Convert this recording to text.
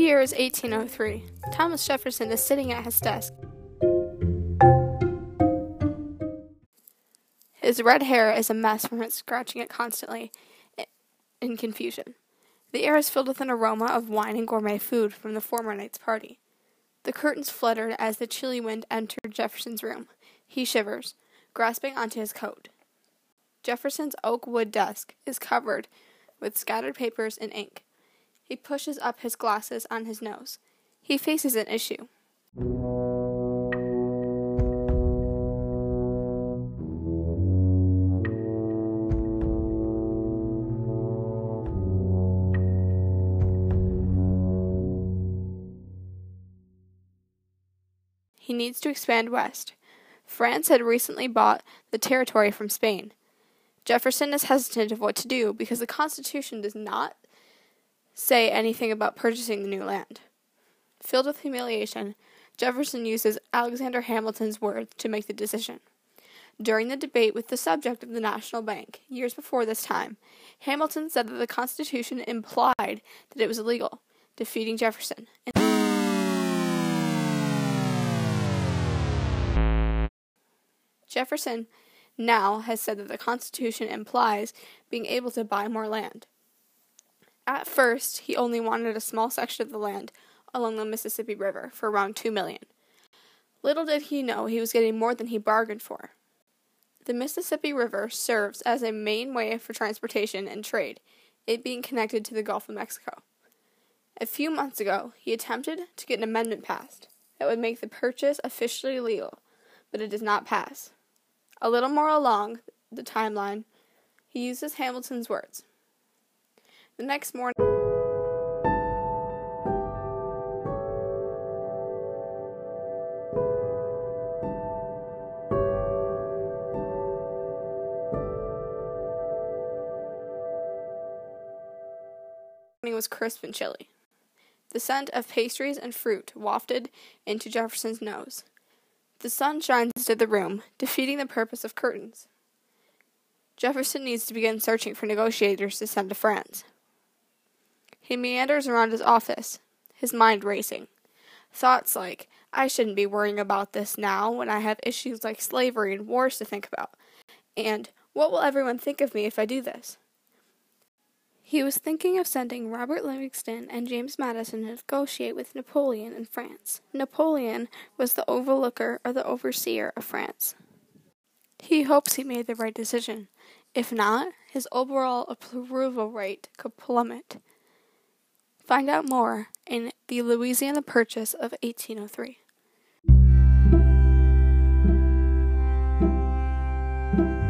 year is 1803. Thomas Jefferson is sitting at his desk. His red hair is a mess from his scratching it constantly in confusion. The air is filled with an aroma of wine and gourmet food from the former night's party. The curtains fluttered as the chilly wind entered Jefferson's room. He shivers, grasping onto his coat. Jefferson's oak wood desk is covered with scattered papers and ink. He pushes up his glasses on his nose. He faces an issue. He needs to expand west. France had recently bought the territory from Spain. Jefferson is hesitant of what to do because the Constitution does not say anything about purchasing the new land. Filled with humiliation, Jefferson uses Alexander Hamilton's words to make the decision. During the debate with the subject of the National Bank, years before this time, Hamilton said that the Constitution implied that it was illegal, defeating Jefferson. Jefferson now has said that the Constitution implies being able to buy more land. At first, he only wanted a small section of the land along the Mississippi River for around $2 million. Little did he know he was getting more than he bargained for. The Mississippi River serves as a main way for transportation and trade, it being connected to the Gulf of Mexico. A few months ago, he attempted to get an amendment passed that would make the purchase officially legal, but it does not pass. A little more along the timeline, he uses Hamilton's words. The next morning, was crisp and chilly. The scent of pastries and fruit wafted into Jefferson's nose. The sun shines into the room, defeating the purpose of curtains. Jefferson needs to begin searching for negotiators to send to France. He meanders around his office, his mind racing. Thoughts like, I shouldn't be worrying about this now when I have issues like slavery and wars to think about. And, what will everyone think of me if I do this? He was thinking of sending Robert Livingston and James Madison to negotiate with Napoleon in France. Napoleon was the overlooker or the overseer of France. He hopes he made the right decision. If not, his overall approval rate could plummet. Find out more in The Louisiana Purchase of 1803.